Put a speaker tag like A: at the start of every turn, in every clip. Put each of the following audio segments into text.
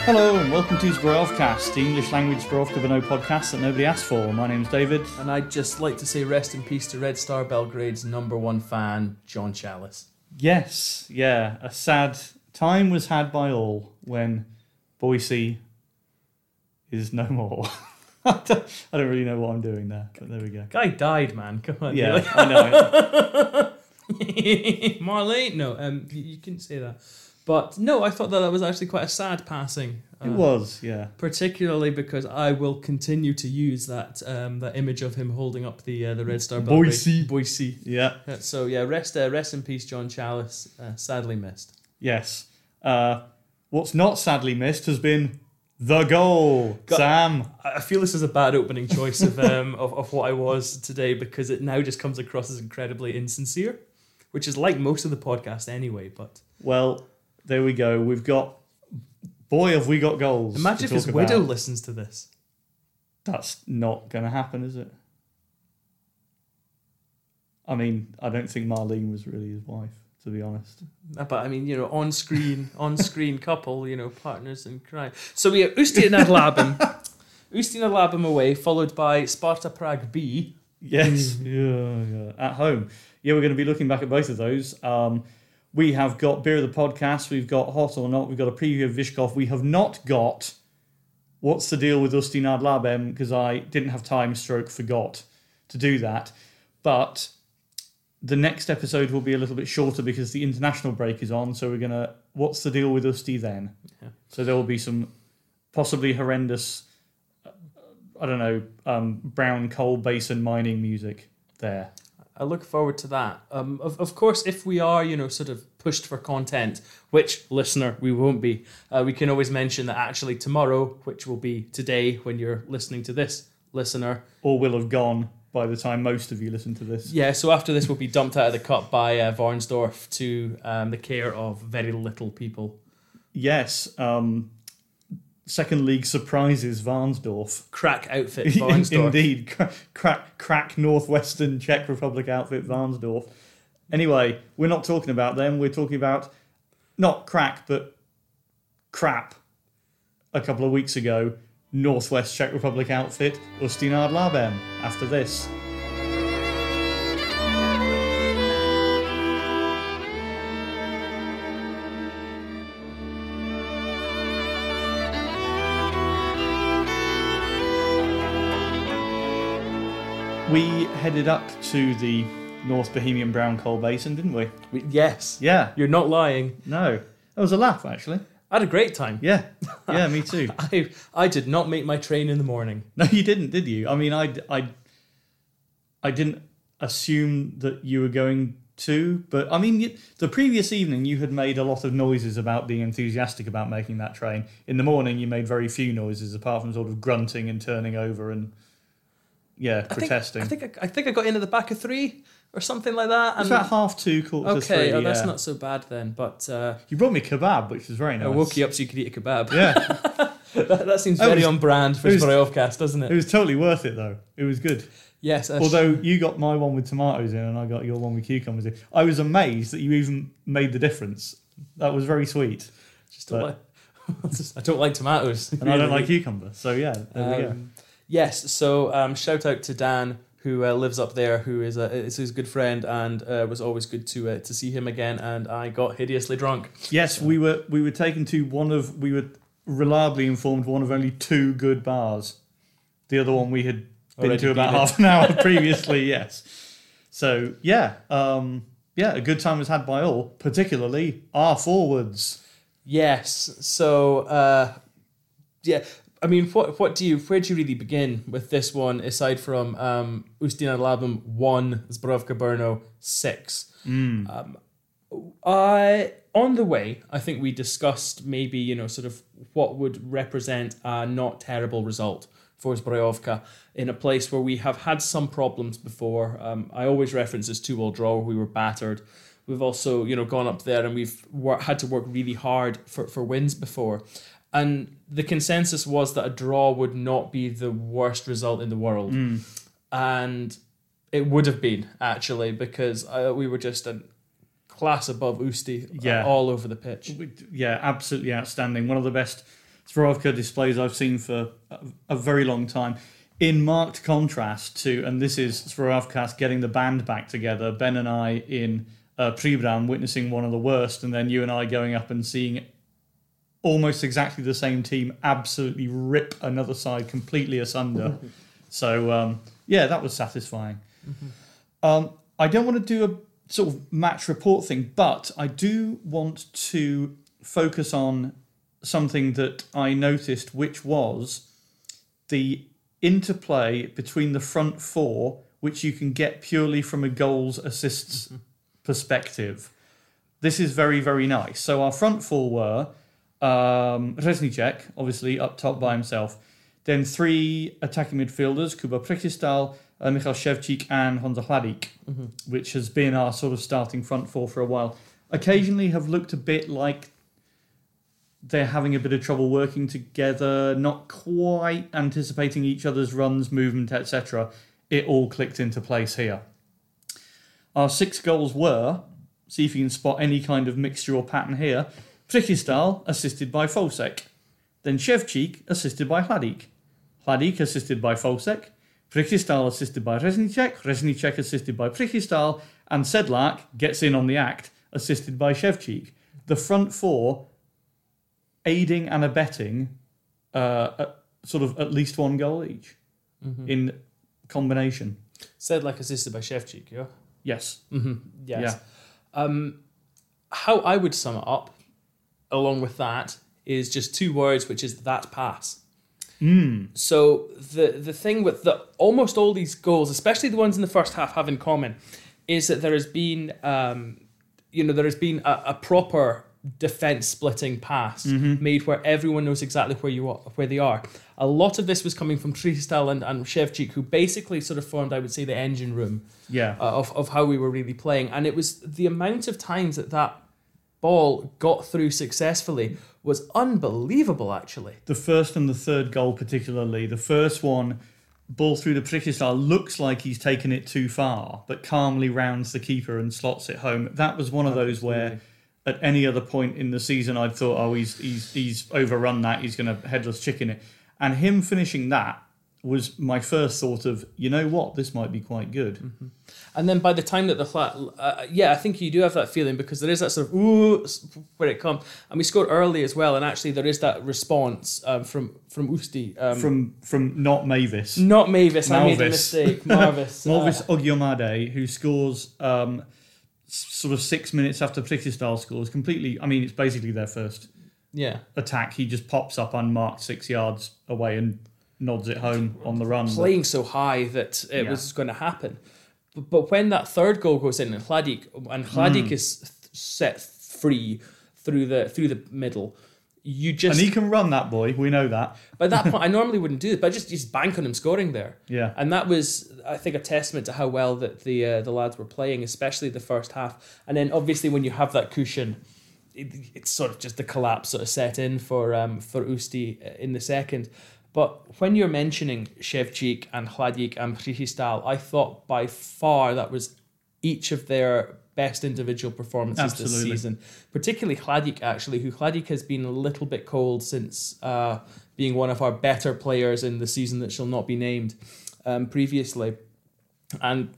A: Hello and welcome to Zbrojovcast, the English language Zbrojovka Brno podcast that nobody asked for. My name's David.
B: And I'd just like to say rest in peace to Red Star Belgrade's number one fan, John Chalice.
A: Yes, yeah, a sad time was had by all when Boise is no more. I don't really know what I'm doing there, but there we go.
B: Guy died, man. Come on.
A: Yeah, I know.
B: Marlene? No, you couldn't say that. But no, I thought that was actually quite a sad passing.
A: It was, yeah.
B: Particularly because I will continue to use that image of him holding up the Red Star Belgrade. Boise.
A: Yeah.
B: So yeah, rest in peace, John Chalice. Sadly missed.
A: Yes. What's not sadly missed has been the goal, Sam.
B: I feel this is a bad opening choice of what I was today because it now just comes across as incredibly insincere, which is like most of the podcast anyway. But
A: well, there we go. We've got. Boy, have we got goals.
B: Imagine if his widow listens to this.
A: That's not going to happen, is it? I mean, I don't think Marlene was really his wife, to be honest.
B: But I mean, on-screen couple, partners in crime. So we have Ustina Labem away, followed by Sparta Prague B.
A: Yes, yeah, at home. Yeah, we're going to be looking back at both of those. We have got Beer of the Podcast, we've got Hot or Not, we've got a preview of Vyshkov. We have not got What's the Deal with Ustinad Labem, because I didn't have time, forgot to do that. But the next episode will be a little bit shorter because the international break is on, so we're going to, What's the Deal with Usti then? Yeah. So there will be some possibly horrendous, brown coal basin mining music there.
B: I look forward to that. Of course, if we are, sort of pushed for content, which, listener, we won't be, we can always mention that actually tomorrow, which will be today when you're listening to this, listener.
A: Or will have gone by the time most of you listen to this.
B: Yeah, so after this will be dumped out of the cup by Varnsdorf to the care of very little people.
A: Yes, second league surprises Varnsdorf.
B: Crack outfit Varnsdorf.
A: Indeed, crack Northwestern Czech Republic outfit Varnsdorf. Anyway, we're not talking about them. We're talking about not crack, but crap. A couple of weeks ago, Northwest Czech Republic outfit Ustinad Labem. After this. We headed up to the North Bohemian Brown Coal Basin, didn't we?
B: Yes.
A: Yeah.
B: You're not lying.
A: No. That was a laugh, actually.
B: I had a great time.
A: Yeah. Yeah, me too.
B: I did not make my train in the morning.
A: No, you didn't, did you? I mean, I didn't assume that you were going to, but I mean, the previous evening you had made a lot of noises about being enthusiastic about making that train. In the morning, you made very few noises, apart from sort of grunting and turning over and... Yeah, protesting.
B: I think I got into the back of 3 or something like that.
A: It's about 2:30, quarter to 3.
B: Okay, that's not so bad then. But
A: you brought me kebab, which was very nice.
B: I woke you up so you could eat a kebab.
A: Yeah,
B: that seems very on brand for Zbrojovcast, doesn't it?
A: It was totally worth it though. It was good.
B: Yes.
A: Although you got my one with tomatoes in, and I got your one with cucumbers in. I was amazed that you even made the difference. That was very sweet.
B: I don't like tomatoes,
A: and I don't like cucumber. So yeah, there we go.
B: Yes, so shout out to Dan, who lives up there, who is his good friend, and was always good to see him again. And I got hideously drunk.
A: Yes, so. we were taken to we were reliably informed one of only 2 good bars. The other one we had been to about half an hour previously. Yes, so yeah, a good time was had by all, particularly our forwards.
B: Yes, so yeah. I mean, where do you really begin with this one, aside from Ustinad Labem 1, Zbrojovka Brno 6? On the way, I think we discussed maybe, sort of what would represent a not terrible result for Zbrojovka in a place where we have had some problems before. I always reference this 2-2 draw where we were battered. We've also, gone up there and we've had to work really hard for wins before. And the consensus was that a draw would not be the worst result in the world. And it would have been, actually, because we were just a class above Usti all over the pitch.
A: Yeah, absolutely outstanding. One of the best Zbrojovka displays I've seen for a very long time. In marked contrast to, and this is Zbrojovka getting the band back together, Ben and I in Pribram witnessing one of the worst, and then you and I going up and seeing almost exactly the same team absolutely rip another side completely asunder. So, that was satisfying. I don't want to do a sort of match report thing, but I do want to focus on something that I noticed, which was the interplay between the front four, which you can get purely from a goals assists perspective. This is very, very nice. So our front four were Reznicek, obviously up top by himself, then three attacking midfielders, Kuba Prichistal, Michal Shevchik and Honza Hladik, which has been our sort of starting front four for a while. Occasionally have looked a bit like they're having a bit of trouble working together, not quite anticipating each other's runs, movement, etc. It all clicked into place here. Our 6 goals were, see if you can spot any kind of mixture or pattern here, Prichistal assisted by Fosek, then Shevchik assisted by Hladik, Hladik assisted by Fosek, Prichistal assisted by Reznicek, Reznicek assisted by Prichistal, and Sedlak gets in on the act, assisted by Shevchik. The front four aiding and abetting sort of at least 1 goal each in combination.
B: Sedlak assisted by Shevchik, yeah?
A: Yes.
B: Yes.
A: Yeah.
B: How I would sum it up, along with that, is just 2 words, which is that pass. So the thing with almost all these goals, especially the ones in the first half, have in common is that there has been a proper defense splitting pass made where everyone knows exactly where they are. A lot of this was coming from Tristal and Shevchik, who basically sort of formed, I would say, the engine room of how we were really playing. And it was the amount of times that ball got through successfully was unbelievable, actually.
A: The first and the third goal particularly. The first one, ball through the Prichistal, looks like he's taken it too far, but calmly rounds the keeper and slots it home. That was one of those where at any other point in the season I'd thought, he's overrun that, he's going to headless chicken it. And him finishing that was my first thought of, you know what, this might be quite good.
B: And then by the time that I think you do have that feeling, because there is that sort of ooh where it comes, and we scored early as well, and actually there is that response from Usti,
A: from not Mavis,
B: Malvis. I made a mistake, Marvis
A: Ogiomade, who scores sort of 6 minutes after Prichistal scores, completely. I mean, it's basically their first attack. He just pops up unmarked 6 yards away and nods it home on the run.
B: Playing so high that it was going to happen. But when that third goal goes in, and Hladik is set free through the middle, and
A: he can run, that boy. We know that.
B: By that point, I normally wouldn't do it, but I just bank on him scoring there.
A: Yeah,
B: and that was, I think, a testament to how well that the lads were playing, especially the first half. And then obviously when you have that cushion, it's sort of just the collapse sort of set in for Usti in the second. But when you're mentioning Shevchik and Hladik and Prichistal, I thought by far that was each of their best individual performances this season. Particularly Hladik, actually, Hladik has been a little bit cold since being one of our better players in the season that shall not be named previously. And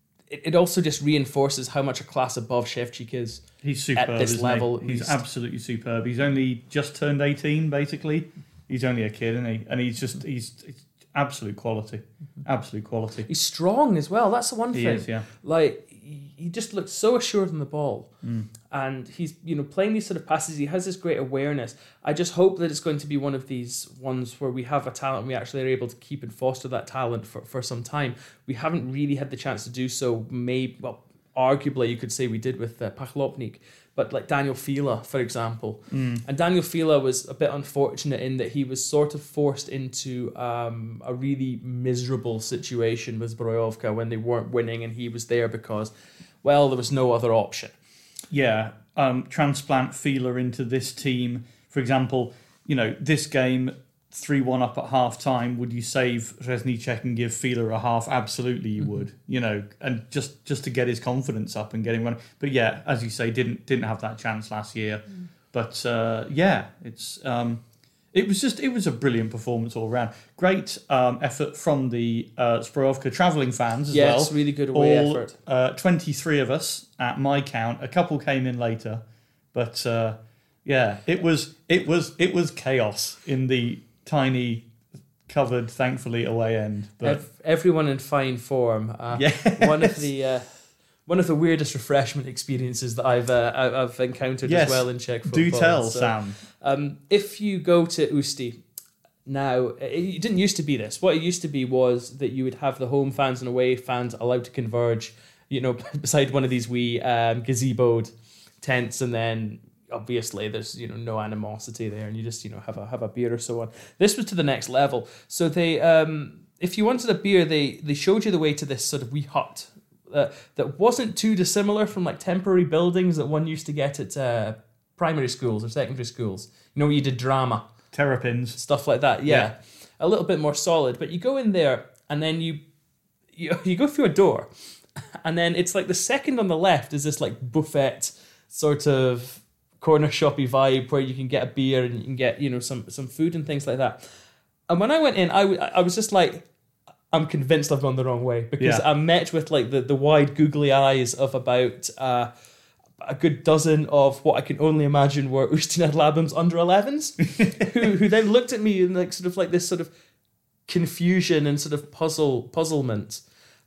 B: it also just reinforces how much a class above Shevchik is.
A: He's superb,
B: at this level.
A: He's absolutely superb. He's only just turned 18, basically. He's only a kid, isn't he? And he's absolute quality. Absolute quality.
B: He's strong as well. That's the one thing.
A: He is, yeah.
B: Like, he just looks so assured on the ball. And he's, playing these sort of passes. He has this great awareness. I just hope that it's going to be one of these ones where we have a talent and we actually are able to keep and foster that talent for some time. We haven't really had the chance to do so. Arguably, you could say we did with Pachlopnik. But like Daniel Fila, for example. And Daniel Fila was a bit unfortunate in that he was sort of forced into a really miserable situation with Zbrojovka when they weren't winning, and he was there because, well, there was no other option.
A: Yeah, transplant Fila into this team. For example, this game, 3-1 up at half-time, would you save Reznicek and give Fila a half? Absolutely you would, and just to get his confidence up and get him running. But yeah, as you say, didn't have that chance last year. But It was a brilliant performance all around. Great effort from the Zbrojovka travelling fans as well.
B: Yes, really good away effort.
A: 23 of us at my count. A couple came in later, but it was chaos in the tiny, covered, thankfully, away end. But
B: everyone in fine form.
A: Yes.
B: One of the weirdest refreshment experiences that I've encountered as well in Czech football.
A: Do tell, Sam.
B: If you go to Ústí now, it didn't used to be this. What it used to be was that you would have the home fans and away fans allowed to converge, beside one of these wee gazeboed tents, and then obviously there's no animosity there, and you just have a beer or so on. This was to the next level. So they, if you wanted a beer, they showed you the way to this sort of wee hut. That wasn't too dissimilar from like temporary buildings that one used to get at primary schools or secondary schools. Where you did drama.
A: Terrapins.
B: Stuff like that, yeah. A little bit more solid. But you go in there and then you go through a door, and then it's like the second on the left is this like buffet sort of corner shoppy vibe where you can get a beer and you can get some food and things like that. And when I went in, I was just like, I'm convinced I've gone the wrong way, because I'm met with like the wide googly eyes of about a good dozen of what I can only imagine were Ústí Labem's under 11s, who then looked at me in like sort of like this sort of confusion and sort of puzzlement,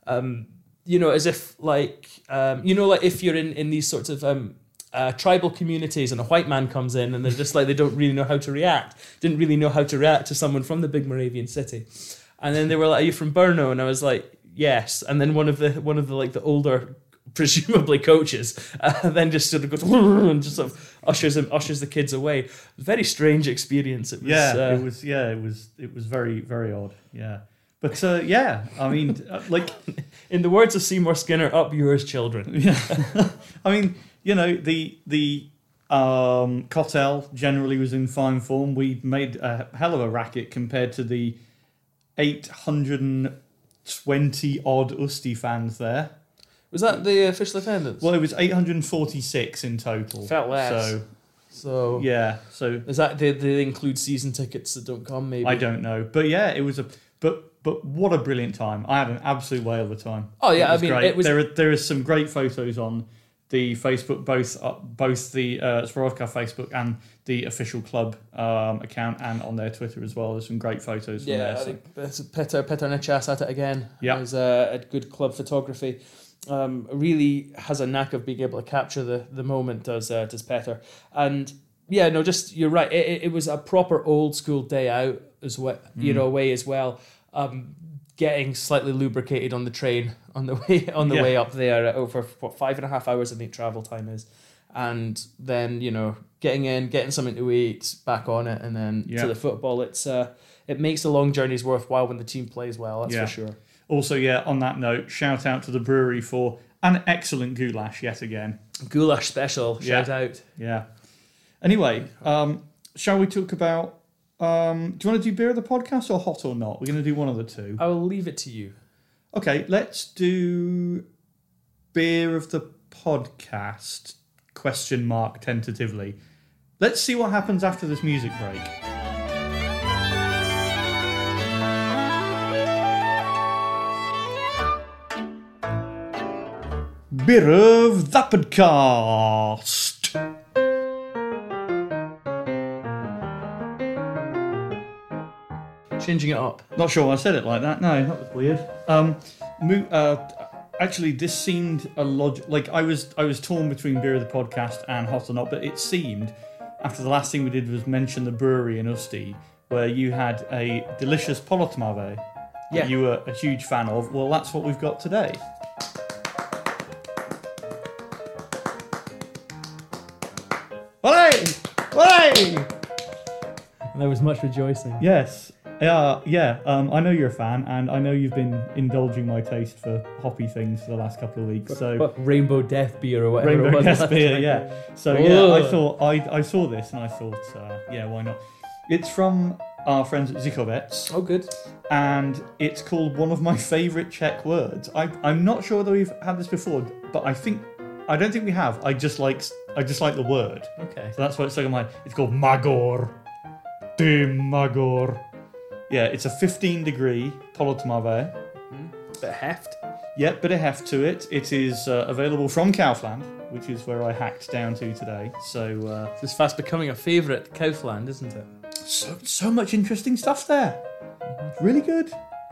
B: as if like like if you're in these sorts of tribal communities and a white man comes in and they're just like they don't really know how to react, didn't really know how to react to someone from the big Moravian city. And then they were like, "Are you from Brno?" And I was like, "Yes." And then one of the like the older, presumably coaches, then just sort of goes and just sort of ushers the kids away. Very strange experience. It was, it was very, very odd. Yeah, but I mean, like in the words of Seymour Skinner, "Up yours, children."
A: Yeah, I mean, the Kotel generally was in fine form. We made a hell of a racket compared to the 820 odd Ústí fans there.
B: Was that the official attendance?
A: Well, it was 846 in total.
B: Felt less. So
A: yeah. So
B: is that they include season tickets that don't come? Maybe
A: I don't know, but yeah, it was but what a brilliant time! I had an absolute whale of a time.
B: Oh yeah,
A: I mean, great. It was. There is some great photos on the Facebook, both the Zbrojovka Facebook and the official club account, and on their Twitter as well. There's some great photos from there.
B: I think Peter Nečas at it again.
A: Yeah,
B: there's a good club photography. Really has a knack of being able to capture the moment. Does Peter? And yeah, no, just you're right. It was a proper old school day out as well. Away as well. Getting slightly lubricated on the train on the way up there over 5.5 hours I think travel time is, and then getting in, getting something to eat, back on it, and then to the football. It makes the long journeys worthwhile when the team plays well. That's for sure. Also,
A: on that note, shout out to the brewery for an excellent goulash yet again.
B: Goulash special, shout out.
A: Yeah. Anyway, shall we talk about? Do you want to do beer of the podcast or hot or not? We're going to do one of the two.
B: I will leave it to you.
A: Okay, let's do beer of the podcast, ? Tentatively. Let's see what happens after this music break. Beer of the podcast.
B: Changing it up.
A: Not sure why I said it like that. No, that was weird. Actually, this seemed a like I was torn between beer of the podcast and hot or not, but it seemed after the last thing we did was mention the brewery in Ústí, where you had a delicious Polotmave that you were a huge fan of. Well, that's what we've got today. Hooray! Hooray!
B: There was much rejoicing.
A: Yes. I know you're a fan, and I know you've been indulging my taste for hoppy things for the last couple of weeks. So
B: Rainbow Death beer or whatever.
A: Rainbow Death beer, yeah. So I thought I saw this and I thought, why not? It's from our friends at Zichovets.
B: Oh, good.
A: And it's called one of my favourite Czech words. I'm not sure whether we've had this before, but I don't think we have. I just like the word.
B: Okay.
A: So that's why it's like it's called Magor. Magor. Yeah, it's a 15-degree Polotmave.
B: Bit of heft.
A: Yep, bit of heft to it. It is available from Kaufland, which is where I hacked down to today. So
B: It's fast becoming a favourite Kaufland, isn't it?
A: so much interesting stuff there. Really good.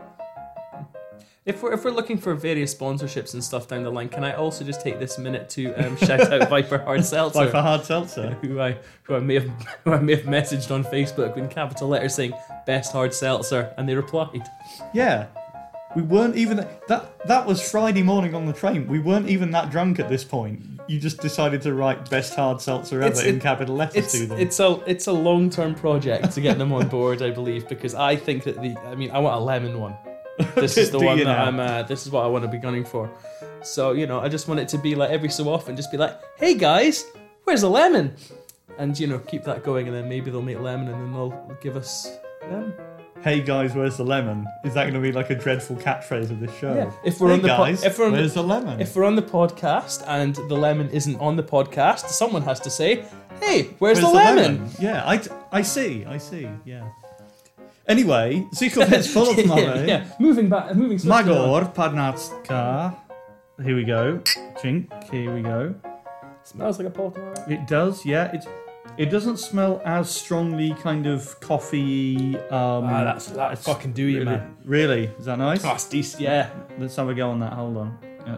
B: If we're looking for various sponsorships and stuff down the line, can I also just take this minute to shout out Viper Hard Seltzer?
A: Viper Hard Seltzer.
B: who I may have messaged on Facebook in capital letters saying best hard seltzer, and they replied.
A: Yeah. We weren't even... That was Friday morning on the train. We weren't even that drunk at this point. You just decided to write best hard seltzer ever in capital letters to them.
B: It's a long-term project to get them on board, I believe, because I think that I want a lemon one. This is the one that this is what I want to be gunning for. So, I just want it to be like every so often, just be like, hey guys, where's the lemon? And, keep that going, and then maybe they'll make lemon and then they'll give us lemon.
A: Hey guys, where's the lemon? Is that going to be like a dreadful catchphrase of this show?
B: Yeah. If we're
A: hey
B: on the
A: guys, where's the lemon?
B: If we're on the podcast and the lemon isn't on the podcast, someone has to say, hey, where's the lemon?
A: Yeah, I see, yeah. Anyway, Zikowicz Polotmave.
B: Yeah, moving swiftly
A: Magor
B: on.
A: Padnatska. Here we go. Chink, here we go.
B: Smells like a Polotmave.
A: It does, yeah. It doesn't smell as strongly kind of coffee.
B: That's fucking do you, man.
A: Really? Is that nice?
B: Oh, it's decent, yeah.
A: Let's have a go on that. Hold on.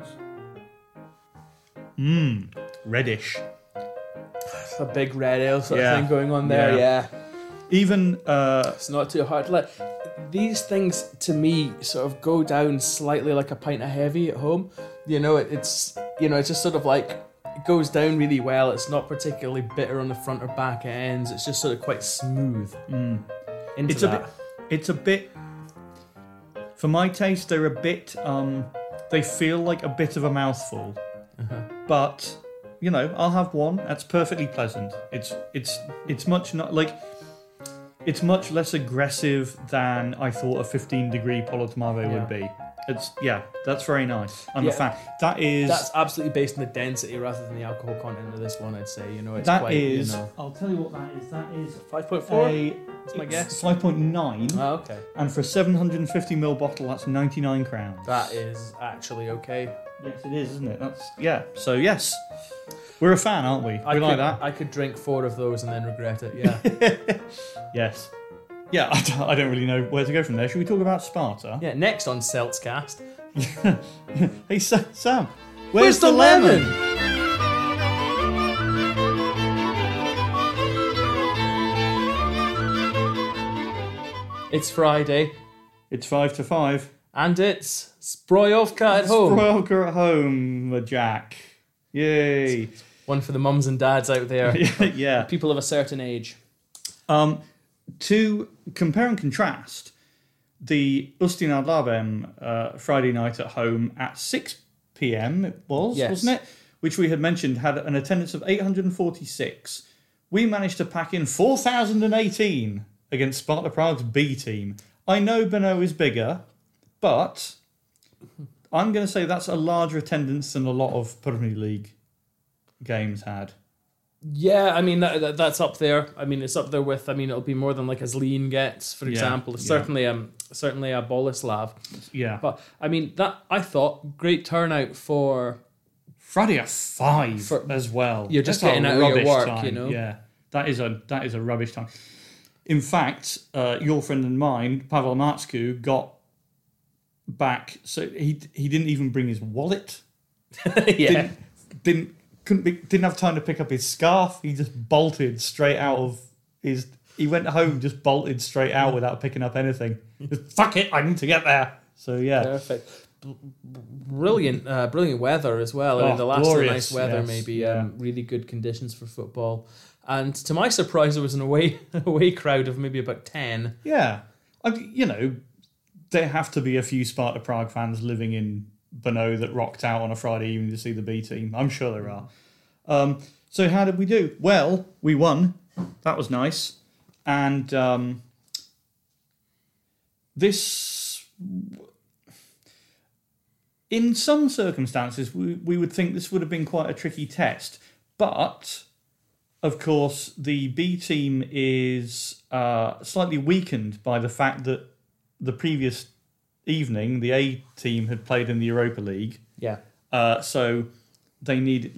A: Yes. Reddish.
B: It's a big red ale sort of thing going on there, yeah.
A: Even
B: it's not too hard. Like these things to me sort of go down slightly like a pint of heavy at home. It's just sort of like it goes down really well. It's not particularly bitter on the front or back ends. It's just sort of quite smooth.
A: It's a bit. For my taste, they're a bit. They feel like a bit of a mouthful, but I'll have one. That's perfectly pleasant. It's much not like. It's much less aggressive than I thought a 15-degree Polotmave would be. That's very nice. I'm a fan. That's
B: absolutely based on the density rather than the alcohol content of this one, I'd say. It's
A: that
B: quite,
A: is. I'll tell you what that is. That is
B: 5.4. That's my guess.
A: 5.9.
B: Oh, okay.
A: And for a 750ml bottle, that's 99 crowns.
B: That is actually okay.
A: Yes, it is, isn't it? So yes, we're a fan, aren't we? We like that.
B: I could drink 4 of those and then regret it. Yeah.
A: Yes. Yeah, I don't really know where to go from there. Should we talk about Sparta?
B: Yeah, next on Seltzcast.
A: Hey, Sam, where's the lemon?
B: It's Friday.
A: It's 5 to 5.
B: And it's Zbrojovka at home.
A: Zbrojovka at home, Jack. Yay.
B: One for the mums and dads out there.
A: Yeah.
B: People of a certain age.
A: To compare and contrast, the Ustinad Labem Friday night at home at 6 p.m. it was, wasn't it? Which we had mentioned had an attendance of 846. We managed to pack in 4,018 against Sparta Prague's B team. I know Brno is bigger, but I'm going to say that's a larger attendance than a lot of Premier League games had.
B: Yeah, I mean that's up there. I mean it's up there with. I mean it'll be more than like a Zlín gets, for example. Certainly a Boleslav.
A: Yeah,
B: but I mean that I thought great turnout for
A: Friday at 5 as well.
B: You're just getting out of your work,
A: time. Yeah, that is a rubbish time. In fact, your friend and mine, Pavel Matsku, got back. So he didn't even bring his wallet.
B: Yeah,
A: didn't have time to pick up his scarf. He just bolted straight out of his. He went home, just bolted straight out without picking up anything. Just, fuck it, I need to get there. So yeah,
B: perfect. Brilliant weather as well. I mean, the last
A: glorious,
B: nice weather, maybe really good conditions for football. And to my surprise, there was an away crowd of maybe about 10.
A: Yeah, there have to be a few Sparta Prague fans living in Brno that rocked out on a Friday evening to see the B team. I'm sure there are. So how did we do? Well, we won. That was nice. And this, in some circumstances, we would think this would have been quite a tricky test. But of course, the B team is slightly weakened by the fact that the previous evening, the A team had played in the Europa League.
B: Yeah.
A: So they need,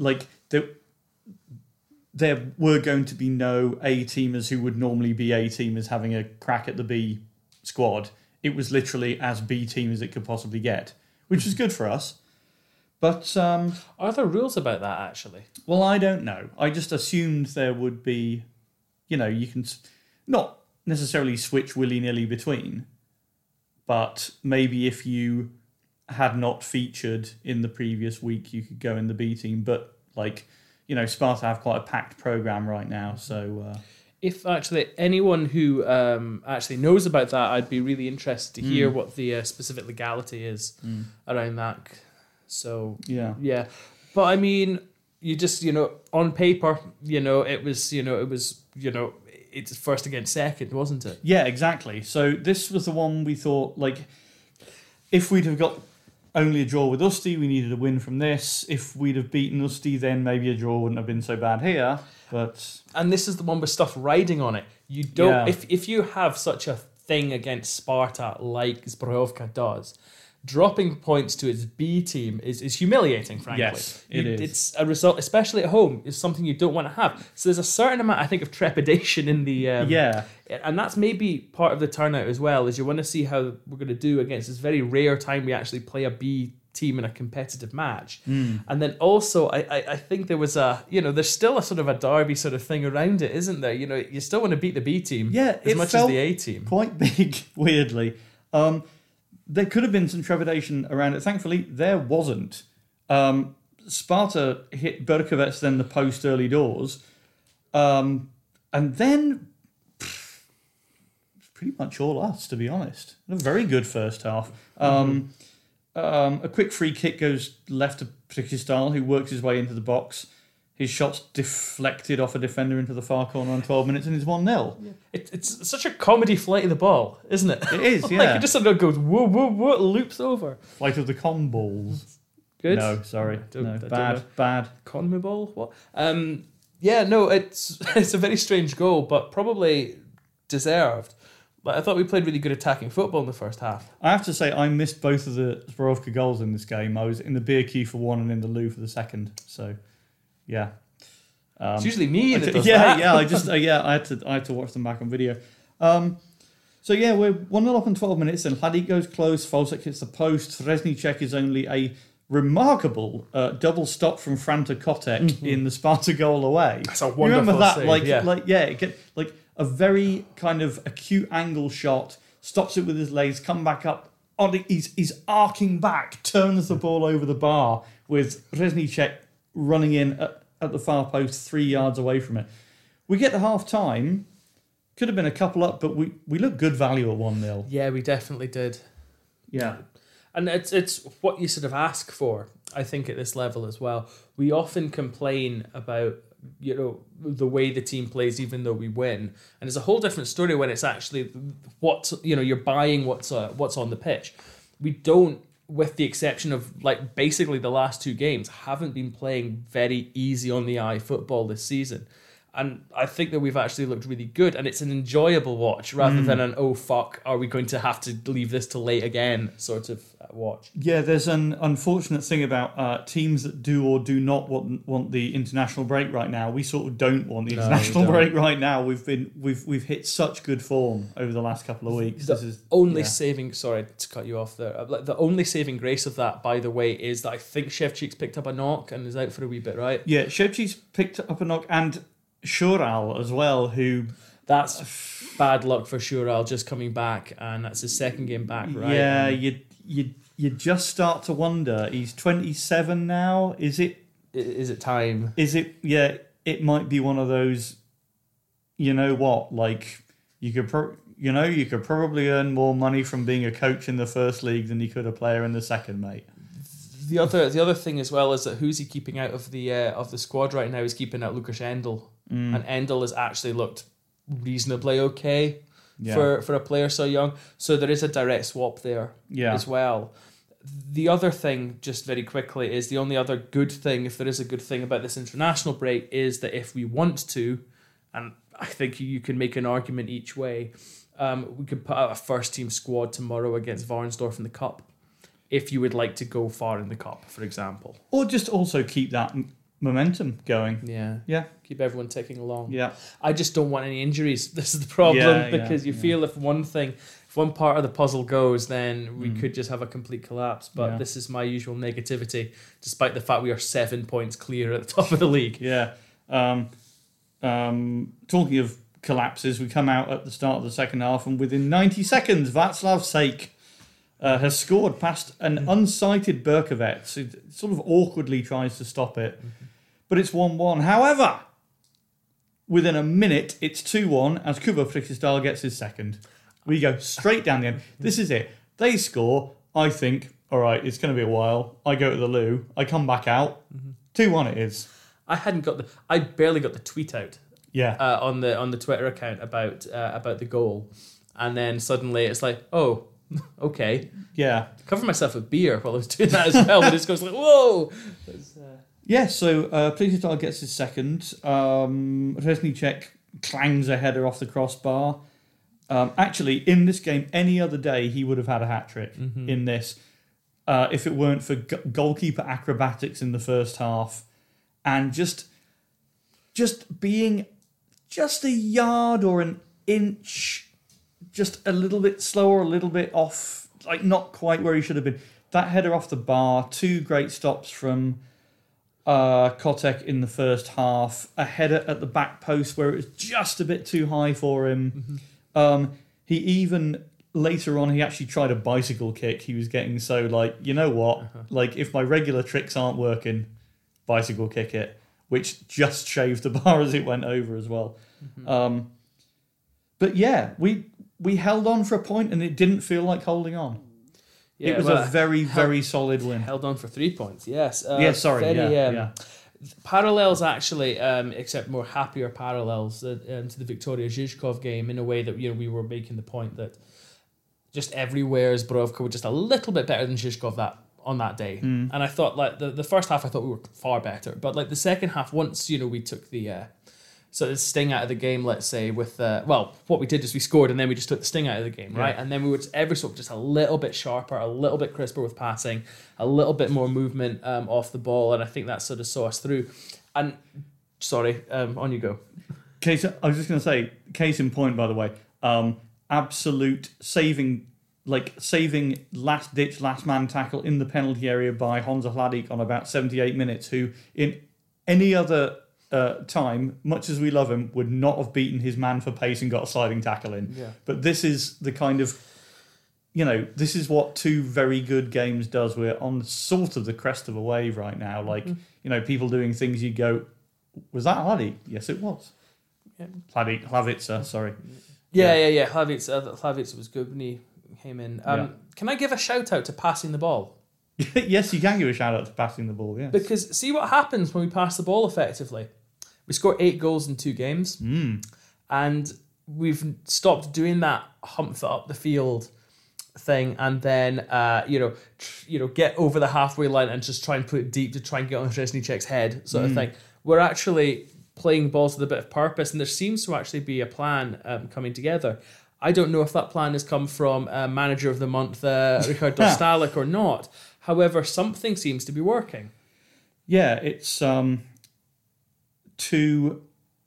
A: there were going to be no A teamers who would normally be A teamers having a crack at the B squad. It was literally as B team as it could possibly get, which was good for us. But
B: are there rules about that, actually?
A: Well, I don't know. I just assumed there would be, you can not necessarily switch willy-nilly between, but maybe if you had not featured in the previous week, you could go in the B team. But, Sparta have quite a packed program right now, so...
B: If actually anyone who actually knows about that, I'd be really interested to hear what the specific legality is around that. So yeah, but I mean, you just on paper, it's first against second, wasn't it?
A: Yeah, exactly. So this was the one we thought if we'd have got only a draw with Usti, we needed a win from this. If we'd have beaten Usti, then maybe a draw wouldn't have been so bad here. And
B: this is the one with stuff riding on it. You don't if you have such a thing against Sparta like Zbrojovka does. Dropping points to its B team is humiliating, frankly.
A: Yes, it is.
B: It's a result, especially at home, is something you don't want to have. So there's a certain amount, I think, of trepidation in the... And that's maybe part of the turnout as well, is you want to see how we're going to do against this very rare time we actually play a B team in a competitive match. And then also, I think there was there's still a sort of a derby sort of thing around it, isn't there? You still want to beat the B team as much as the A team.
A: Quite big, weirdly. There could have been some trepidation around it. Thankfully, there wasn't. Sparta hit Berkovets, then the post early doors. And then pretty much all us, to be honest. A very good first half. A quick free kick goes left to Prikistal, who works his way into the box. His shot's deflected off a defender into the far corner on 12 minutes and it's 1-0.
B: Yeah. It's such a comedy flight of the ball, isn't it?
A: It is, yeah.
B: It just sort of goes, whoa, whoa, whoa, loops over.
A: Flight of the con balls.
B: Good?
A: No, sorry. Bad.
B: Conme ball? What? It's a very strange goal, but probably deserved. But I thought we played really good attacking football in the first half.
A: I have to say, I missed both of the Zbrojovka goals in this game. I was in the beer queue for one and in the loo for the second, so... Yeah,
B: it's usually me that does
A: that.
B: Yeah,
A: I had to watch them back on video. We're 1-0 up in 12 minutes, and Hladik goes close. Folsek hits the post. Reznicek is only a remarkable double stop from Franta Kotek in the Sparta goal away.
B: That's a wonderful
A: save. A very kind of acute angle shot. Stops it with his legs. Come back up. He's arcing back. Turns the ball over the bar with Reznicek running in at the far post 3 yards away from it. We get to half time. Could have been a couple up, but we look good value at 1-0.
B: Yeah, we definitely did.
A: Yeah.
B: And it's what you sort of ask for, I think, at this level as well. We often complain about, the way the team plays, even though we win. And it's a whole different story when it's actually you're buying what's on the pitch. We don't, with the exception of basically the last two games, haven't been playing very easy on the eye football this season. And I think that we've actually looked really good, and it's an enjoyable watch rather than an, oh fuck, are we going to have to leave this till late again sort of watch. Yeah,
A: there's an unfortunate thing about teams that do or do not want the international break right now. We sort of don't want the international break right now. We've hit such good sorry to cut you off there. The only saving grace of that, by the way, is that I think Shevchik's picked up a knock and is out for a wee bit, right? Yeah, Shevchik's picked up a knock, and Shural as well, who...
B: That's bad luck for Shural just coming back, and that's his second game back, right?
A: Yeah, you just start to wonder. He's 27 now. Is it
B: time?
A: Is it? Yeah, it might be one of those. You know what? You could probably earn more money from being a coach in the first league than you could a player in the second, mate.
B: The other thing as well is that who's he keeping out of the squad right now? He's keeping out Lukas Endel, and Endel has actually looked reasonably okay for a player so young. So there is a direct swap there as well. The other thing, just very quickly, is the only other good thing, if there is a good thing about this international break, is that if we want to, and I think you can make an argument each way, we could put out a first-team squad tomorrow against Varnsdorf in the Cup, if you would like to go far in the Cup, for example.
A: Or just also keep that momentum going.
B: Yeah. Keep everyone ticking along.
A: Yeah.
B: I just don't want any injuries. This is the problem, because you feel if one part of the puzzle goes, then we could just have a complete collapse. But this is my usual negativity, despite the fact we are 7 points clear at the top of the league.
A: Yeah. Talking of collapses, we come out at the start of the second half, and within 90 seconds, Václav Sejk has scored past an unsighted Berkovec. It sort of awkwardly tries to stop it, but it's 1-1. However, within a minute, it's 2-1 as Kuba Frykisdal gets his second. We go straight down the end. This is it. They score. I think, all right, it's going to be a while. I go to the loo. I come back out. 2-1 it is.
B: I barely got the tweet out.
A: Yeah.
B: On the Twitter account about the goal, and then suddenly it's like, oh, okay.
A: Yeah.
B: Cover myself with beer while I was doing that as well. But it just goes like, whoa.
A: Yeah. So Frykisdal gets his second. Reznicek clangs a header off the crossbar. Actually, in this game, any other day, he would have had a hat-trick in this if it weren't for goalkeeper acrobatics in the first half and just being just a yard or an inch, just a little bit slower, a little bit off, like not quite where he should have been. That header off the bar, 2 great stops from Kotek in the first half, a header at the back post where it was just a bit too high for him. He even later on he actually tried a bicycle kick. He was getting so like, you know what? Like if my regular tricks aren't working, bicycle kick it, which just shaved the bar as it went over as well. But yeah, we held on for a point and it didn't feel like holding on. Yeah, it was a very, very solid win.
B: Held on for 3 points, yes. Parallels actually, except more happier parallels to the Victoria Zhizkov game in a way that we were making the point that just everywhere Zbrojovka were just a little bit better than Zhizkov on that day. And I thought like the first half I thought we were far better, but like the second half, once we took the sort of sting out of the game, let's say with what we did is we scored and then we just took the sting out of the game, right? And then we were just a little bit sharper, a little bit crisper with passing, a little bit more movement off the ball, and I think that sort of saw us through. And sorry, on you go.
A: I was just going to say, case in point, by the way, absolute saving last ditch, last man tackle in the penalty area by Honza Hladik on about 78 minutes, who in any other time, much as we love him, would not have beaten his man for pace and got a sliding tackle in. Yeah. But this is the kind of, this is what 2 very good games does. We're on sort of the crest of a wave right now. Like, people doing things you go, was that Hladik? Yes, it was. Yeah. Hlavica, sorry.
B: Yeah. Hlavica was good when he came in. Can I give a shout out to passing the ball?
A: Yes, you can give a shout out to passing the ball, yes.
B: Because see what happens when we pass the ball effectively. We score 8 goals in 2 games. And we've stopped doing that hump up the field thing and then, get over the halfway line and just try and put it deep to try and get on Reznicek's head sort of thing. We're actually playing balls with a bit of purpose, and there seems to actually be a plan coming together. I don't know if that plan has come from Manager of the Month, Richard Dostalik, or not. However, something seems to be working.
A: Yeah, it's two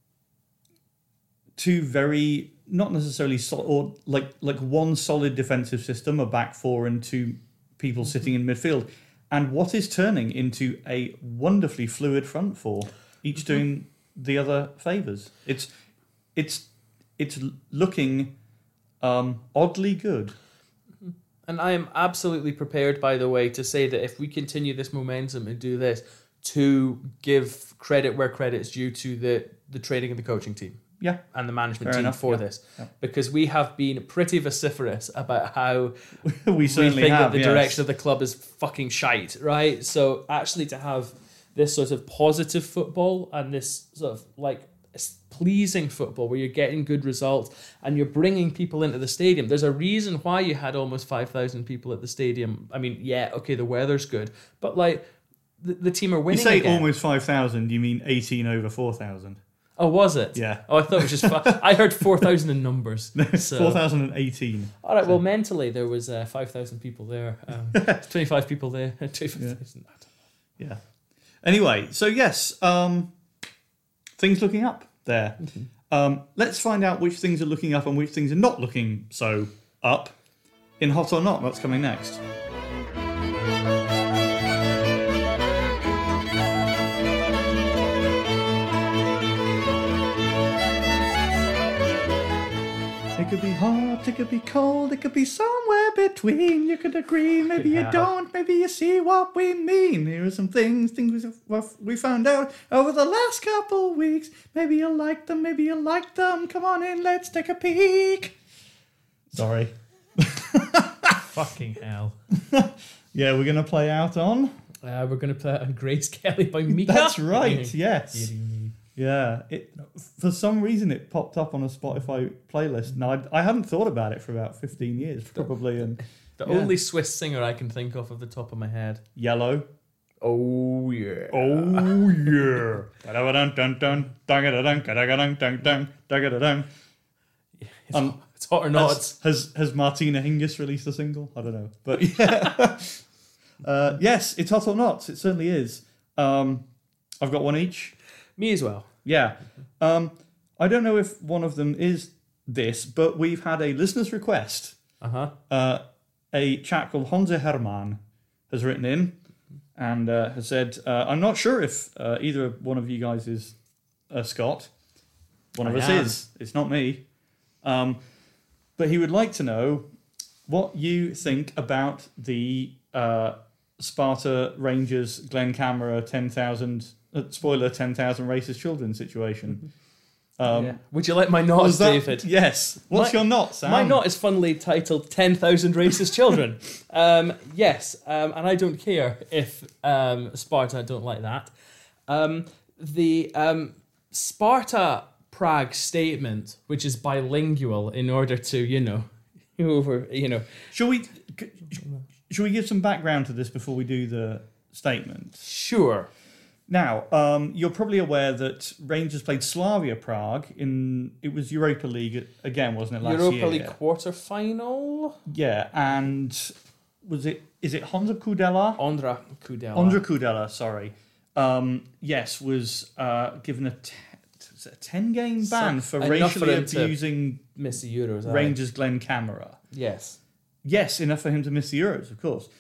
A: very, not necessarily or like one solid defensive system, a back 4 and 2 people sitting in midfield, and what is turning into a wonderfully fluid front 4, each doing the other favours. It's looking oddly good.
B: And I am absolutely prepared, by the way, to say that if we continue this momentum and do this, to give credit where credit is due to the training and the coaching team.
A: Yeah.
B: And the management team for this. Yeah. Because we have been pretty vociferous about how
A: we think
B: that the direction of the club is fucking shite, right? So actually to have this sort of positive football and this sort of like pleasing football where you're getting good results and you're bringing people into the stadium. There's a reason why you had almost 5,000 people at the stadium. I mean, yeah, okay, the weather's good, but like the team are winning.
A: You say
B: again.
A: almost 5,000, you mean 18 over 4,000.
B: Oh, was it?
A: Yeah.
B: Oh, I thought it was just I heard 4,000 in numbers. So.
A: 4,018.
B: All right, well, mentally there was 5,000 people there. 25 people there. 25,000.
A: Yeah. Anyway, so yes, things looking up there. Let's find out which things are looking up and which things are not looking so up in Hot or Not. That's coming next. It could be hot, it could be cold, it could be somewhere between. You could agree, maybe you don't, maybe you see what we mean. Here are some things we found out over the last couple weeks. Maybe you like them, maybe you like them. Come on in, let's take a peek. Sorry.
B: Fucking hell.
A: Yeah, we're going to play out on?
B: We're going to play out on Grace Kelly by Mika.
A: That's right, yes. Yeah, for some reason it popped up on a Spotify playlist. Now, I hadn't thought about it for about 15 years, probably. And
B: the only Swiss singer I can think of the top of my head.
A: Yellow.
B: Oh, yeah.
A: Oh, yeah.
B: It's hot or not.
A: Has Martina Hingis released a single? I don't know. But yeah. Yes, it's Hot or Not. It certainly is. I've got one each.
B: Me as well.
A: Yeah. I don't know if one of them is this, but we've had a listener's request. A chap called Honze Herman has written in and has said, I'm not sure if either one of you guys is Scott. One of us is. It's not me. But he would like to know what you think about the Sparta Rangers Glen Camera 10,000... spoiler, 10,000 racist children situation.
B: Would you like my not, David?
A: Yes. What's your not, Sam?
B: My not is funnily titled 10,000 Racist Children. Yes, and I don't care if Sparta don't like that. The Sparta Prague statement, which is bilingual in order to,
A: Shall we give some background to this before we do the statement?
B: Sure.
A: Now, you're probably aware that Rangers played Slavia Prague it was Europa League again, wasn't it, last year?
B: Europa League quarter-final?
A: Yeah, and is it Honza Kudela?
B: Ondra Kudela.
A: Ondra Kudela, sorry. Yes, was given a 10-game ban for racially abusing
B: miss the Euros,
A: Rangers Glen Camera.
B: Yes.
A: Yes, enough for him to miss the Euros, of course.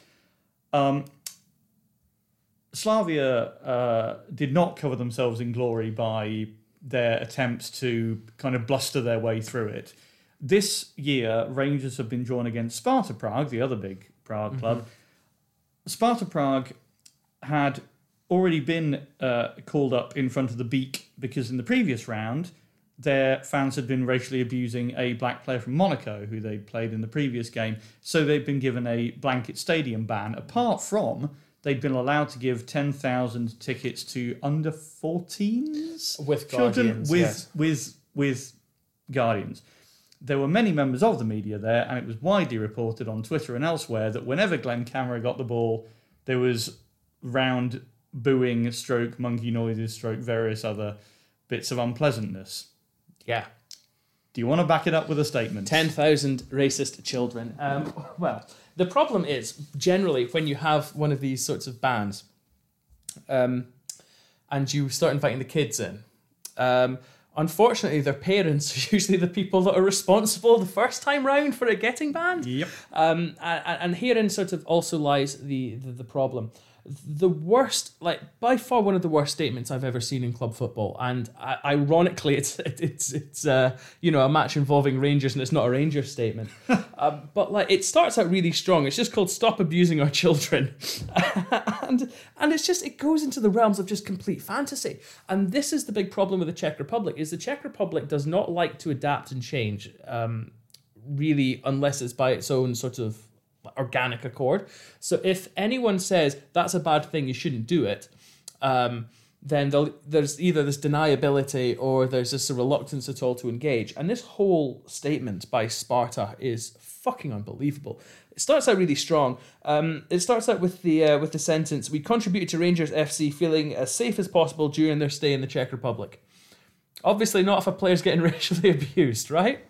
A: Slavia did not cover themselves in glory by their attempts to kind of bluster their way through it. This year, Rangers have been drawn against Sparta Prague, the other big Prague club. Sparta Prague had already been called up in front of the Beak because in the previous round, their fans had been racially abusing a black player from Monaco who they played in the previous game. So they've been given a blanket stadium ban, apart from... they'd been allowed to give 10,000 tickets to under 14s
B: with
A: children
B: Guardians,
A: with Guardians. There were many members of the media there, and it was widely reported on Twitter and elsewhere that whenever Glen Camera got the ball, there was round booing, stroke monkey noises, stroke various other bits of unpleasantness.
B: Yeah.
A: Do you want to back it up with a statement?
B: 10,000 racist children. Well, the problem is, generally, when you have one of these sorts of bans, and you start inviting the kids in, unfortunately, their parents are usually the people that are responsible the first time round for it getting banned.
A: Yep.
B: And herein sort of also lies the problem. The worst, like by far one of the worst statements I've ever seen in club football, and ironically, it's a match involving Rangers, and it's not a Rangers statement, but like it starts out really strong. It's just called "Stop Abusing Our Children," and it goes into the realms of just complete fantasy. And this is the big problem with the Czech Republic: is the Czech Republic does not like to adapt and change, really, unless it's by its own sort of organic accord. So if anyone says that's a bad thing, you shouldn't do it, then there's either this deniability or there's just a reluctance at all to engage. And this whole statement by Sparta is fucking unbelievable. It starts out really strong. It starts out with the sentence, "We contributed to Rangers FC feeling as safe as possible during their stay in the Czech Republic." Obviously not if a player's getting racially abused, right?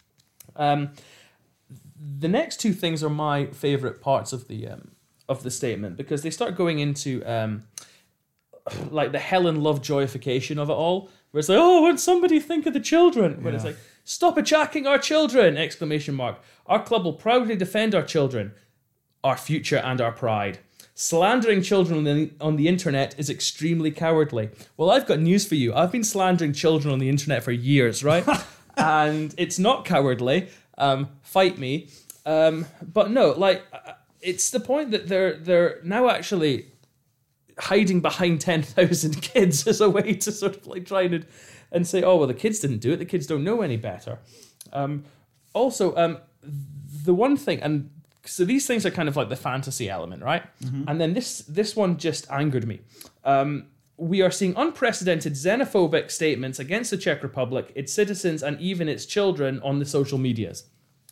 B: The next two things are my favourite parts of the statement, because they start going into like the Helen Lovejoyification of it all, where it's like, oh, won't somebody think of the children? When it's like, stop attacking our children! Exclamation mark. Our club will proudly defend our children, our future and our pride. Slandering children on the internet is extremely cowardly. Well, I've got news for you. I've been slandering children on the internet for years, right? And it's not cowardly. Fight me. But no, like, it's the point that they're now actually hiding behind 10,000 kids as a way to sort of like try and say, oh, well, the kids didn't do it. The kids don't know any better. Also, the one thing, and so these things are kind of like the fantasy element, right? Mm-hmm. And then this one just angered me. We are seeing unprecedented xenophobic statements against the Czech Republic, its citizens, and even its children on the social medias.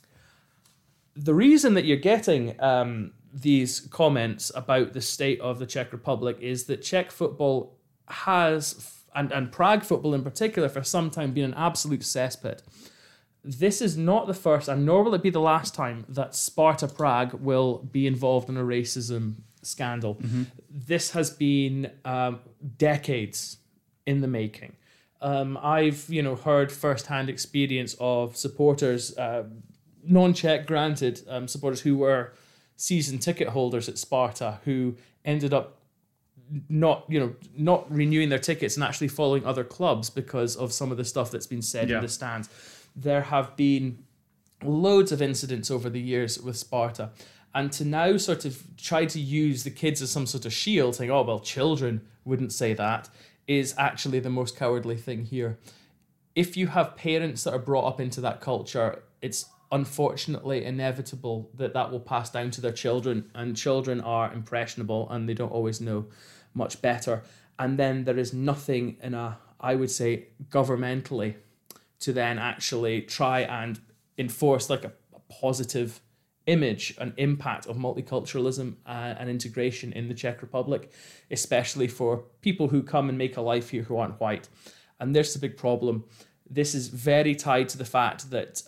B: The reason that you're getting these comments about the state of the Czech Republic is that Czech football has, and Prague football in particular, for some time been an absolute cesspit. This is not the first, and nor will it be the last time, that Sparta Prague will be involved in a racism scandal. Mm-hmm. This has been decades in the making. I've heard first-hand experience of supporters, non-Czech granted, supporters who were season ticket holders at Sparta, who ended up not renewing their tickets and actually following other clubs because of some of the stuff that's been said in the stands. There have been loads of incidents over the years with Sparta, and to now sort of try to use the kids as some sort of shield, saying, oh, well, children wouldn't say that, is actually the most cowardly thing here. If you have parents that are brought up into that culture, it's unfortunately inevitable that will pass down to their children, and children are impressionable and they don't always know much better. And then there is nothing I would say, governmentally, to then actually try and enforce like a positive image and impact of multiculturalism and integration in the Czech Republic, especially for people who come and make a life here who aren't white. And there's the big problem. This is very tied to the fact that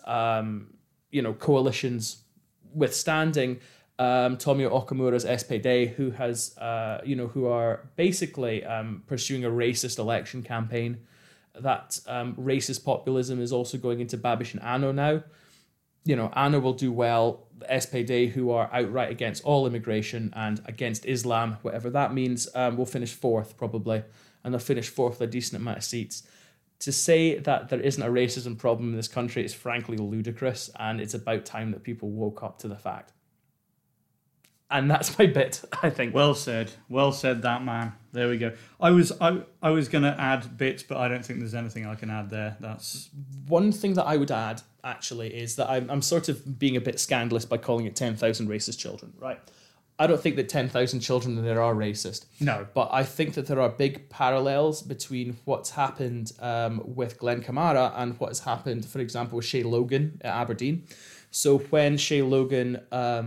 B: coalitions withstanding Tomio Okamura's SPD, who has who are basically pursuing a racist election campaign. That racist populism is also going into Babiš and Ano now. Ano will do well. The SPD, who are outright against all immigration and against Islam, whatever that means, will finish fourth probably, and they'll finish fourth with a decent amount of seats. To say that there isn't a racism problem in this country is frankly ludicrous, and it's about time that people woke up to the fact. And that's my bit, I think.
A: Well said, that man. There we go. I was going to add bits, but I don't think there's anything I can add there. That's
B: one thing that I would add, actually, is that I'm sort of being a bit scandalous by calling it 10,000 racist children, right? I don't think that 10,000 children there are racist.
A: No.
B: But I think that there are big parallels between what's happened with Glenn Kamara and what has happened, for example, with Shay Logan at Aberdeen. So when Shay Logan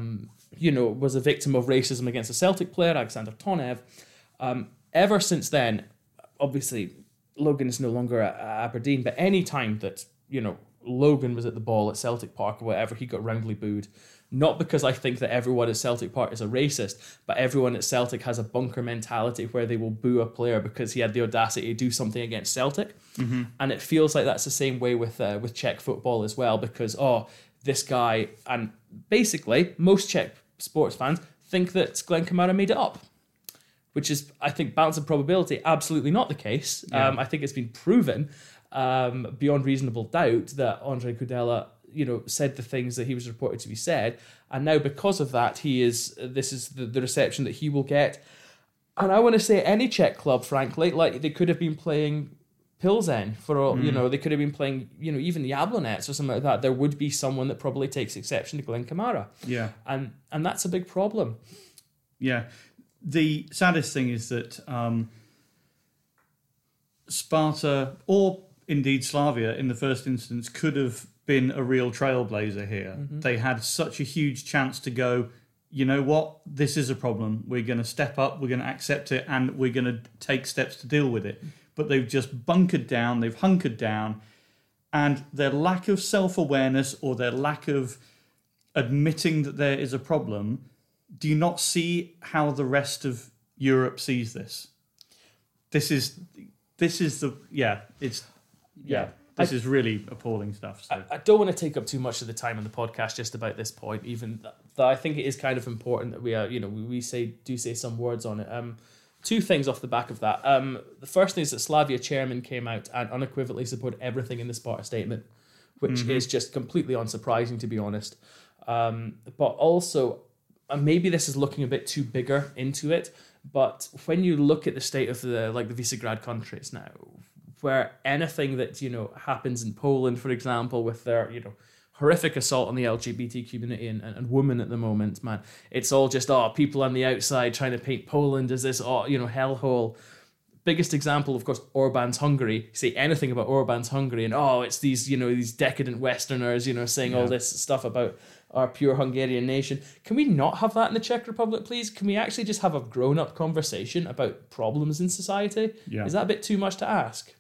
B: was a victim of racism against a Celtic player, Alexander Tonev. Ever since then, obviously, Logan is no longer at Aberdeen, but any time that, Logan was at the ball at Celtic Park or whatever, he got roundly booed. Not because I think that everyone at Celtic Park is a racist, but everyone at Celtic has a bunker mentality where they will boo a player because he had the audacity to do something against Celtic. Mm-hmm. And it feels like that's the same way with Czech football as well, because, this guy, and basically most Czech sports fans think that Glenn Kamara made it up, which is, I think, balance of probability, absolutely not the case. Yeah. I think it's been proven beyond reasonable doubt that Andre Kudela, said the things that he was reported to be said, and now because of that, this is the reception that he will get. And I want to say any Czech club, frankly, like they could have been playing Pilsen for all, they could have been playing, even the Jablonec or something like that. There would be someone that probably takes exception to Glenn Kamara.
A: Yeah.
B: And that's a big problem.
A: Yeah. The saddest thing is that Sparta, or indeed Slavia in the first instance, could have been a real trailblazer here. They had such a huge chance to go, you know what, this is a problem. We're going to step up, we're going to accept it, and we're going to take steps to deal with it. But they've just bunkered down, they've hunkered down, and their lack of self-awareness or their lack of admitting that there is a problem, do you not see how the rest of Europe sees this? This is really appalling stuff. So.
B: I don't want to take up too much of the time on the podcast just about this point, even though I think it is kind of important that we say some words on it. Two things off the back of that. The first thing is that Slavia chairman came out and unequivocally supported everything in the Sparta statement, which is just completely unsurprising, to be honest. But also, maybe this is looking a bit too bigger into it, but when you look at the state of the Visegrad countries now, where anything that happens in Poland, for example, with their horrific assault on the LGBT community and women at the moment, man, it's all just people on the outside trying to paint Poland as this hellhole. Biggest example, of course, Orban's Hungary. Say anything about Orban's Hungary, and it's these decadent Westerners, saying all this stuff about our pure Hungarian nation. Can we not have that in the Czech Republic, please? Can we actually just have a grown-up conversation about problems in society?
A: Yeah.
B: Is that a bit too much to ask?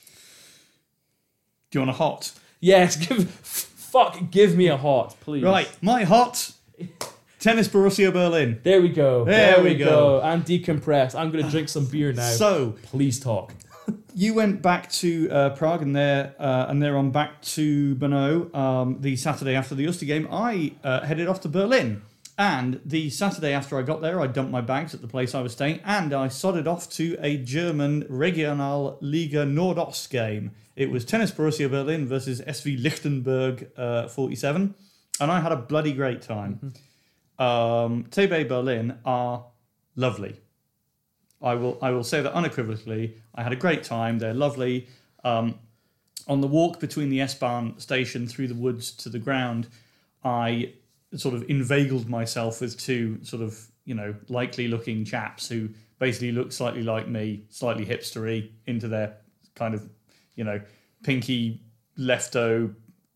A: Do you want a hot?
B: Yes, give me a hot, please.
A: Right, my hot, Tennis Borussia Berlin.
B: There we go.
A: There we go.
B: And decompress. I'm going to drink some beer now.
A: So,
B: please talk.
A: You went back to Prague and they're on back to Brno the Saturday after the Ulster game. I headed off to Berlin. And the Saturday after I got there, I dumped my bags at the place I was staying and I sodded off to a German Regional Liga Nordost game. It was Tennis Borussia Berlin versus SV Lichtenberg 47. And I had a bloody great time. TB Berlin are lovely. I will say that unequivocally. I had a great time. They're lovely. On the walk between the S-Bahn station through the woods to the ground, I sort of inveigled myself with two sort of, likely looking chaps who basically look slightly like me, slightly hipstery, into their kind of, pinky lefto,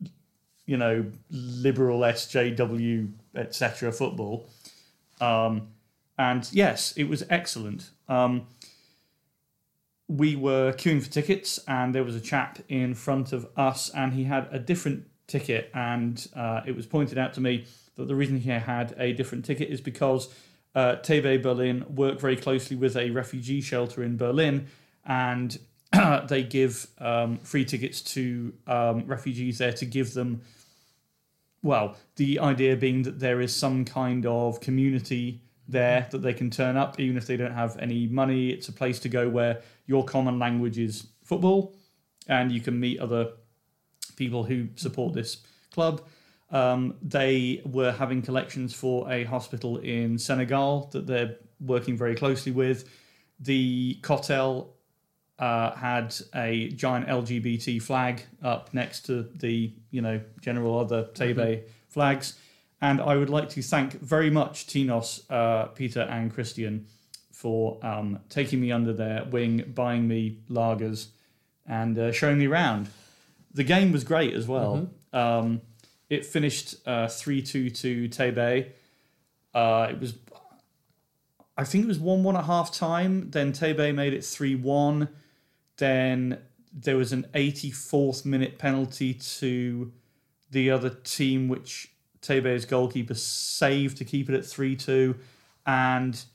A: liberal SJW, etc. football. And yes, it was excellent. We were queuing for tickets and there was a chap in front of us and he had a different ticket, and it was pointed out to me that the reason he had a different ticket is because TB Berlin work very closely with a refugee shelter in Berlin, and they give free tickets to refugees there to give them, well, the idea being that there is some kind of community there that they can turn up even if they don't have any money. It's a place to go where your common language is football and you can meet other people who support this club. They were having collections for a hospital in Senegal that they're working very closely with. The Kotel had a giant LGBT flag up next to the, general other TB flags. And I would like to thank very much Tinos, Peter and Christian for taking me under their wing, buying me lagers and showing me around. The game was great as well. It finished 3-2 to TB. I think it was 1-1 at half time. Then TB made it 3-1. Then there was an 84th minute penalty to the other team, which TB's goalkeeper saved to keep it at 3-2. And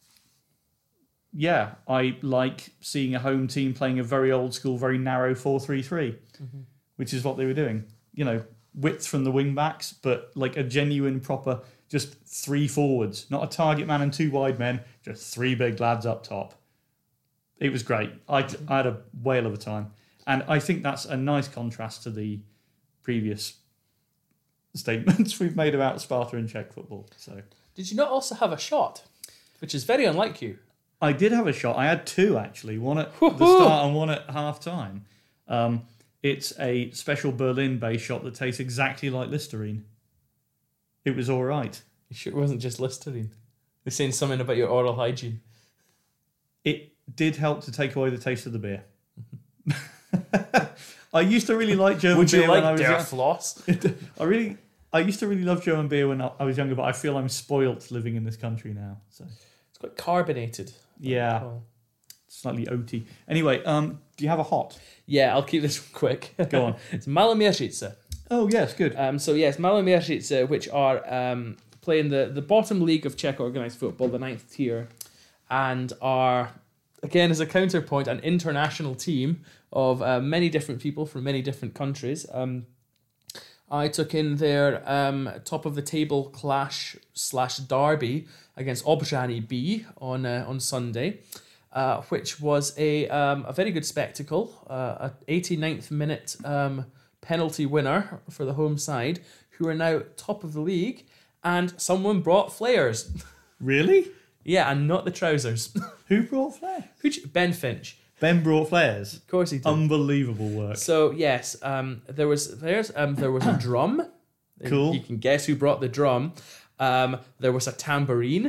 A: yeah, I like seeing a home team playing a very old school, very narrow 4-3-3, which is what they were doing. Width from the wing backs, but like a genuine proper, just three forwards, not a target man and two wide men, just three big lads up top. It was great. I had a whale of a time. And I think that's a nice contrast to the previous statements we've made about Sparta and Czech football. So,
B: did you not also have a shot? Which is very unlike you.
A: I did have a shot. I had two, actually. One at the start and one at half-time. It's a special Berlin-based shot that tastes exactly like Listerine. It was all right.
B: You sure it wasn't just Listerine? They're saying something about your oral hygiene.
A: It did help to take away the taste of the beer. I used to really like German
B: Would
A: beer
B: you
A: when I
B: like
A: was
B: Der
A: young.
B: Floss?
A: I used to really love German beer when I was younger, but I feel I'm spoilt living in this country now. So
B: It's quite carbonated.
A: yeah,
B: Oh.
A: slightly oaty. Anyway, do you have a hot?
B: Yeah, I'll keep this quick.
A: Go on.
B: It's Malomierzyce.
A: Oh yes, good.
B: So yes, Malomierzyce, which are playing the bottom league of Czech organised football, the 9th tier, and are, again, as a counterpoint, an international team of many different people from many different countries. I took in their top of the table clash / derby against Obrzany B on Sunday, which was a very good spectacle. A 89th minute penalty winner for the home side, who are now top of the league, and someone brought flares.
A: Really?
B: Yeah, and not the trousers.
A: Who brought flares?
B: Ben Finch.
A: Ben brought flares.
B: Of course he did.
A: Unbelievable work.
B: So yes, there was a drum.
A: Cool.
B: You can guess who brought the drum. There was a tambourine.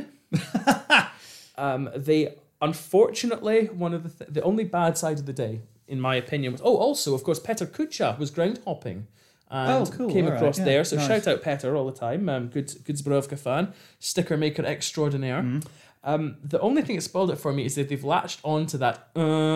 B: They unfortunately, one of the only bad side of the day, in my opinion, was also of course Petr Kucha was ground hopping. And
A: cool.
B: came
A: All right.
B: across
A: Yeah,
B: there. So
A: nice.
B: shout out Petr all the time. Good Zbrojovka fan, sticker maker extraordinaire. The only thing that spoiled it for me is that they've latched on to that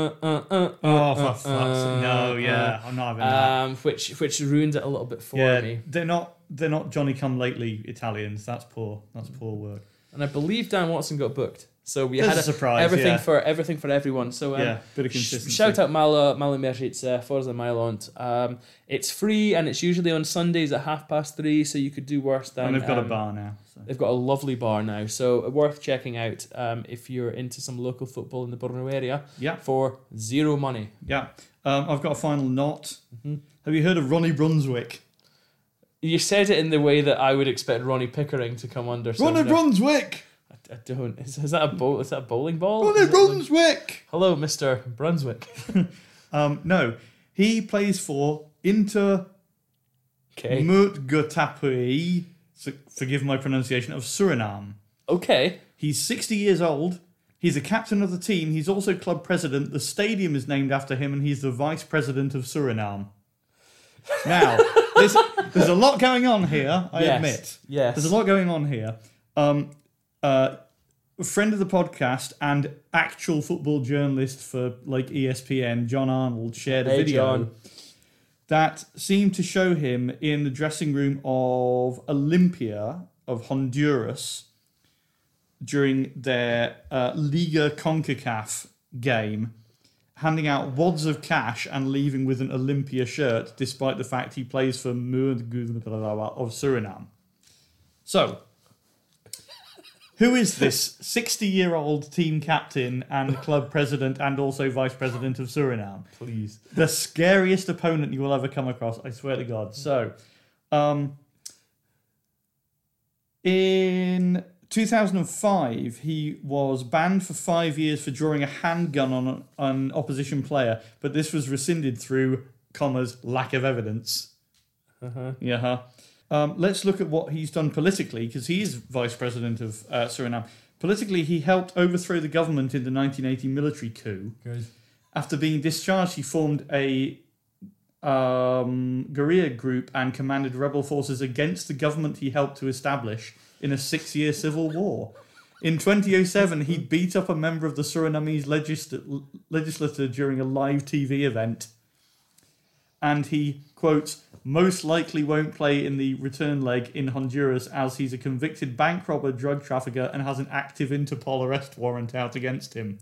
A: For fuck's no, yeah, I'm not having that.
B: which ruined it a little bit for
A: Yeah,
B: me.
A: they're not Johnny Come Lately Italians. That's poor. That's poor work.
B: And I believe Dan Watson got booked. So we
A: There's
B: had
A: a surprise,
B: everything
A: yeah.
B: for everyone. So
A: Yeah, bit of consistency.
B: shout out Malomierzyce, Forza Mylont. It's free and it's usually on Sundays at 3:30. So you could do worse than.
A: And they've got a bar now. So.
B: They've got a lovely bar now, so worth checking out if you're into some local football in the Brno area.
A: Yeah.
B: For zero money.
A: Yeah. I've got a final knot. Have you heard of Ronnie Brunswick?
B: You said it in the way that I would expect Ronnie Pickering to come under. So
A: Ronnie
B: no,
A: Brunswick!
B: I don't. Is that a bowling ball?
A: Ronnie
B: Is it like-
A: Brunswick!
B: Hello, Mr. Brunswick.
A: No, he plays for Inter
B: Okay.
A: Mutgutapui, forgive my pronunciation, of Suriname.
B: Okay.
A: He's 60 years old. He's a captain of the team. He's also club president. The stadium is named after him, and he's the vice president of Suriname. Now, there's a lot going on here, I admit.
B: Yes.
A: There's a lot going on here. A friend of the podcast and actual football journalist for like ESPN, John Arnold, shared a
B: Hey,
A: video
B: John.
A: that seemed to show him in the dressing room of Olympia of Honduras during their Liga CONCACAF game, handing out wads of cash and leaving with an Olympia shirt, despite the fact he plays for Mutgutapui of Suriname. So, who is this 60-year-old team captain and club president and also vice president of Suriname?
B: Please.
A: The scariest opponent you will ever come across, I swear to God. So, in 2005, he was banned for 5 years for drawing a handgun on an opposition player, but this was rescinded through, commas, lack of evidence. Yeah. Let's look at what he's done politically, because he is vice president of Suriname. Politically, he helped overthrow the government in the 1980 military coup.
B: Good.
A: After being discharged, he formed a guerrilla group and commanded rebel forces against the government he helped to establish in a 6-year civil war. In 2007, he beat up a member of the Surinamese legislature during a live TV event. And he, quotes, most likely won't play in the return leg in Honduras as he's a convicted bank robber, drug trafficker, and has an active Interpol arrest warrant out against him.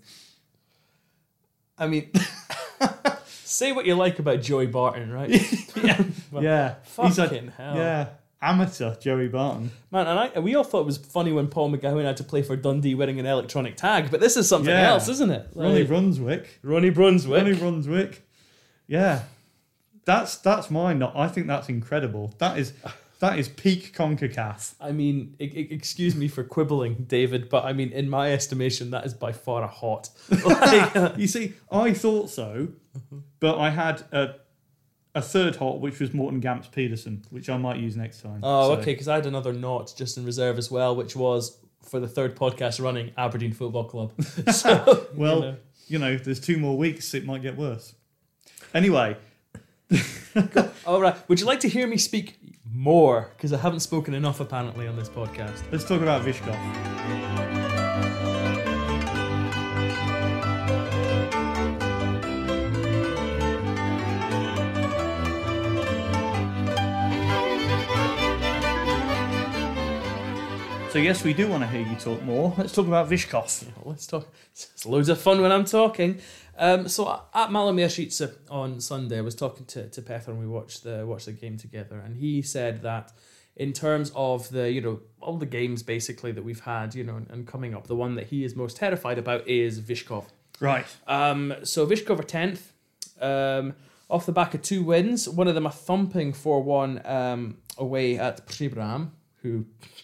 B: I mean, say what you like about Joey Barton, right?
A: Yeah.
B: Fucking hell.
A: Yeah. Amateur Joey Barton.
B: Man, and we all thought it was funny when Paul McGowan had to play for Dundee winning an electronic tag, but this is something
A: Yeah.
B: else, isn't it?
A: Ronnie Brunswick.
B: Ronnie Brunswick.
A: Ronnie Brunswick. Yeah. That's mine. I think that's incredible. That is peak CONCACAF.
B: I mean, excuse me for quibbling, David, but I mean, in my estimation, that is by far a hot.
A: You see, I thought so, but I had a third hot, which was Morten Gamps Pedersen, which I might use next time.
B: Oh,
A: So,
B: okay, because I had another knot just in reserve as well, which was, for the third podcast running, Aberdeen Football Club. So,
A: Well, you know, there's 2 more weeks, it might get worse. Anyway.
B: All right. Would you like to hear me speak more? Because I haven't spoken enough, apparently, on this podcast.
A: Let's talk about Vyshkov. So yes, we do want to hear you talk more. Let's talk about Vyshkov.
B: Let's talk. It's loads of fun when I'm talking. So at Malomierzyce on Sunday, I was talking to Petr and we watched the game together, and he said that in terms of the all the games basically that we've had and coming up, the one that he is most terrified about is Vyshkov.
A: Right.
B: So Vyshkov are 10th. Off the back of 2 wins, one of them a thumping 4-1 away at Příbram, who.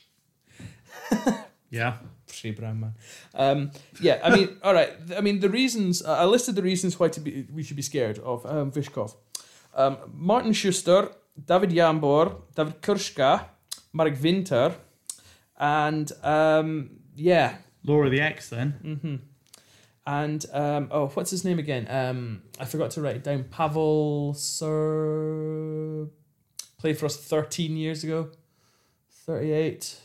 A: Yeah.
B: Příbram, man. Yeah, I mean, all right. I mean, the reasons I listed the reasons why we should be scared of Vyshkov. Martin Schuster, David Jambor, David Kurska, Marek Winter, and
A: Laura the X then.
B: Mm-hmm. And what's his name again? I forgot to write it down. Pavel Sir played for us 13 years ago. 38.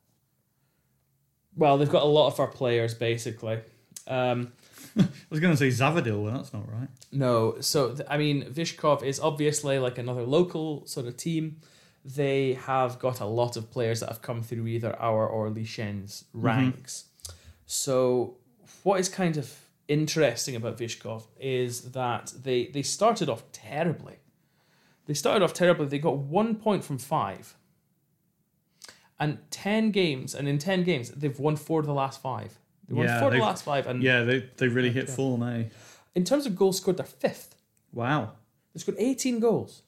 B: Well, they've got a lot of our players, basically.
A: I was going to say Zavadil, but that's not right.
B: No, so, Vyshkov is obviously like another local sort of team. They have got a lot of players that have come through either our or Lishen's ranks. So, what is kind of interesting about Vyshkov is that they started off terribly. They got 1 point from 5. And 10 games, and in 10 games, they've won 4 of the last 5. They won 4 of the last 5. And
A: they really hit form, eh?
B: In terms of goals scored, they're 5th.
A: Wow.
B: They scored 18 goals.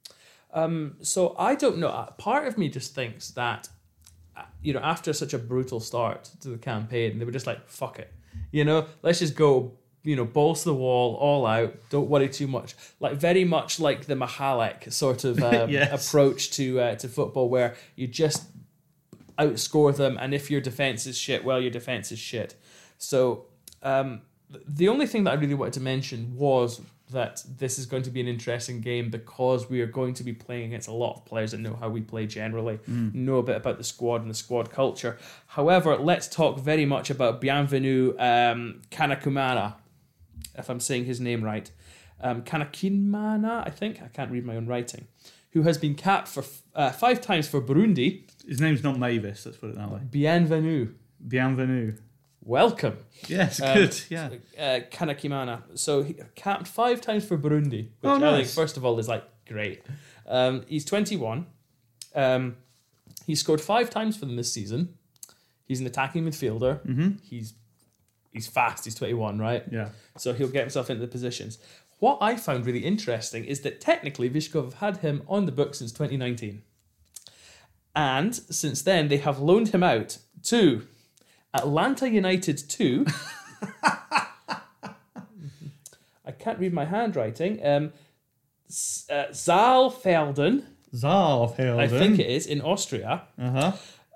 B: So I don't know. Part of me just thinks that, after such a brutal start to the campaign, they were just like, fuck it. Let's just go, balls to the wall, all out, don't worry too much. Like very much like the Mihalek sort of approach to football, where you just outscore them, and if your defense is shit, well, your defense is shit. So the only thing that I really wanted to mention was that this is going to be an interesting game because we are going to be playing against a lot of players that know how we play generally, know a bit about the squad and the squad culture. However, let's talk very much about Bienvenu Kanakumana, if I'm saying his name right. Kanakinmana, I think. I can't read my own writing. Who has been capped for 5 times for Burundi.
A: His name's not Mavis, let's put it that way.
B: Bienvenu. Welcome.
A: Yes, good, yeah.
B: Kanakimana. So he capped 5 times for Burundi, which
A: nice.
B: I think, first of all, is like great. He's 21. He scored 5 times for them this season. He's an attacking midfielder.
A: Mm-hmm.
B: He's fast. He's 21, right?
A: Yeah.
B: So he'll get himself into the positions. What I found really interesting is that technically Vyshkov have had him on the book since 2019. And since then, they have loaned him out to Atlanta United 2. I can't read my handwriting. Saalfelden. I think it is, in Austria.
A: Uh-huh.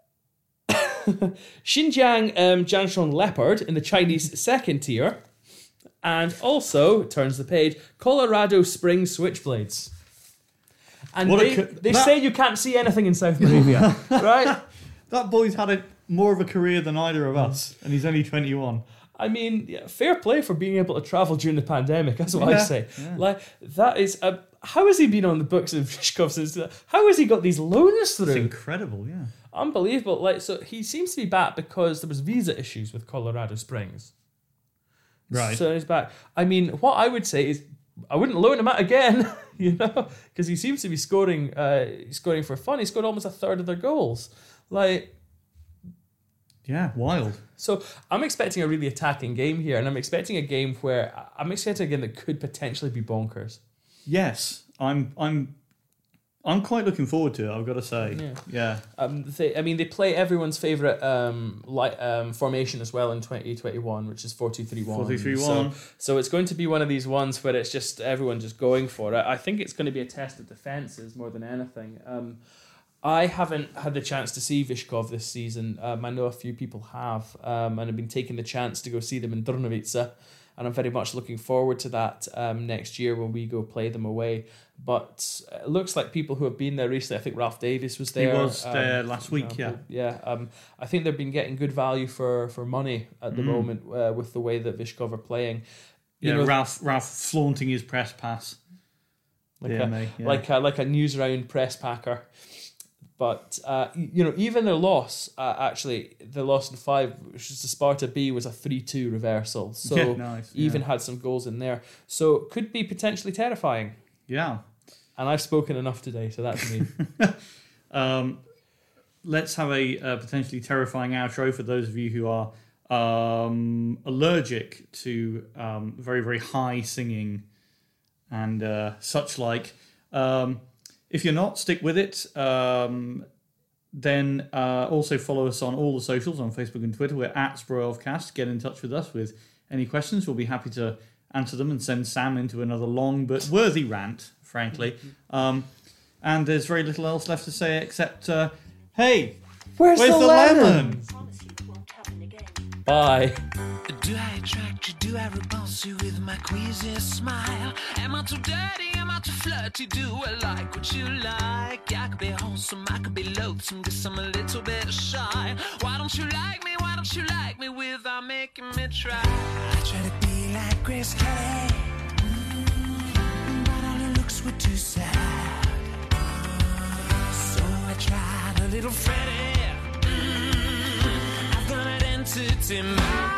B: Xinjiang Jiangshong Leopard in the Chinese second tier. And also, turns the page, Colorado Springs Switchblades. And they say you can't see anything in South Moravia, right?
A: That boy's had more of a career than either of us, and he's only 21.
B: I mean, fair play for being able to travel during the pandemic, that's what I say.
A: Yeah.
B: Like, that is... how has he been on the books of Vyshkov since... How has he got these loans through?
A: It's incredible, yeah.
B: Unbelievable. Like, so he seems to be back because there was visa issues with Colorado Springs.
A: Right.
B: So he's back. I mean, what I would say is I wouldn't loan him out again, because he seems to be scoring for fun. He scored almost a third of their goals. Like,
A: yeah, wild.
B: So I'm expecting a really attacking game here, and I'm expecting a game that could potentially be bonkers.
A: Yes, I'm quite looking forward to it, I've got to say. Yeah.
B: They play everyone's favourite formation as well in 2021, which is 4-2-3-1.
A: 4-2-3-1.
B: So it's going to be one of these ones where it's just everyone just going for it. I think it's going to be a test of defences more than anything. I haven't had the chance to see Vyshkov this season. I know a few people have, and have been taking the chance to go see them in Drnovice. and I'm very much looking forward to that next year when we go play them away. But it looks like people who have been there recently, I think Ralph Davis was there.
A: He was there last week,
B: Yeah. I think they've been getting good value for money at the moment with the way that Vyshkov are playing.
A: Ralph flaunting his press pass.
B: Like a Newsround press packer. But, even their loss, the loss in 5, which is to Sparta B, was a 3-2 reversal. So had some goals in there. So could be potentially terrifying.
A: Yeah.
B: And I've spoken enough today, so that's me.
A: Let's have a potentially terrifying outro for those of you who are allergic to very, very high singing and such like. If you're not, stick with it. Then also follow us on all the socials, on Facebook and Twitter. We're at Zbrojovcast. Get in touch with us with any questions. We'll be happy to answer them and send Sam into another long but worthy rant, frankly. And there's very little else left to say except, hey,
B: where's the lemon? Bye.
C: Do I attract you? Do I repulse you with my queasy smile? Am I too dirty? Am I too flirty? Do I like what you like? I could be wholesome, I could be loathsome, guess I'm a little bit shy. Why don't you like me? Why don't you like me without making me try? I try to be like Grace Kelly, but all her looks were too sad. So I tried a little Freddie. I've got an entity mind.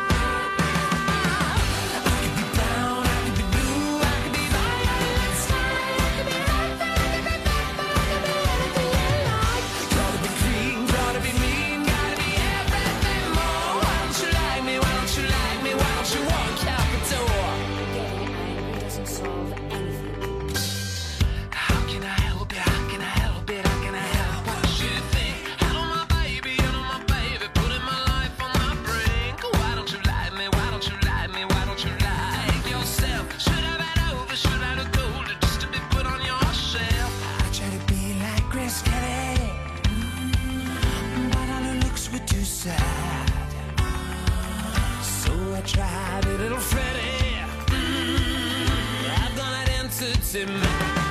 C: Tried a little Freddie. I've got an entity.